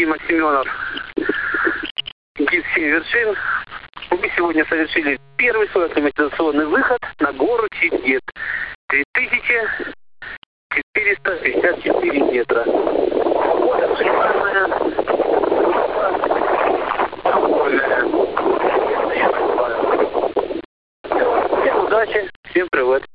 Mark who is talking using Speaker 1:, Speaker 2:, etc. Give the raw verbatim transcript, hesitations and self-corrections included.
Speaker 1: Дима Семенов, гид «Семь вершин». Мы сегодня совершили первый свой акклиматизационный выход на гору Чигет. три тысячи четыреста шестьдесят четыре метра. Погода шикарная. Всем удачи, всем привет.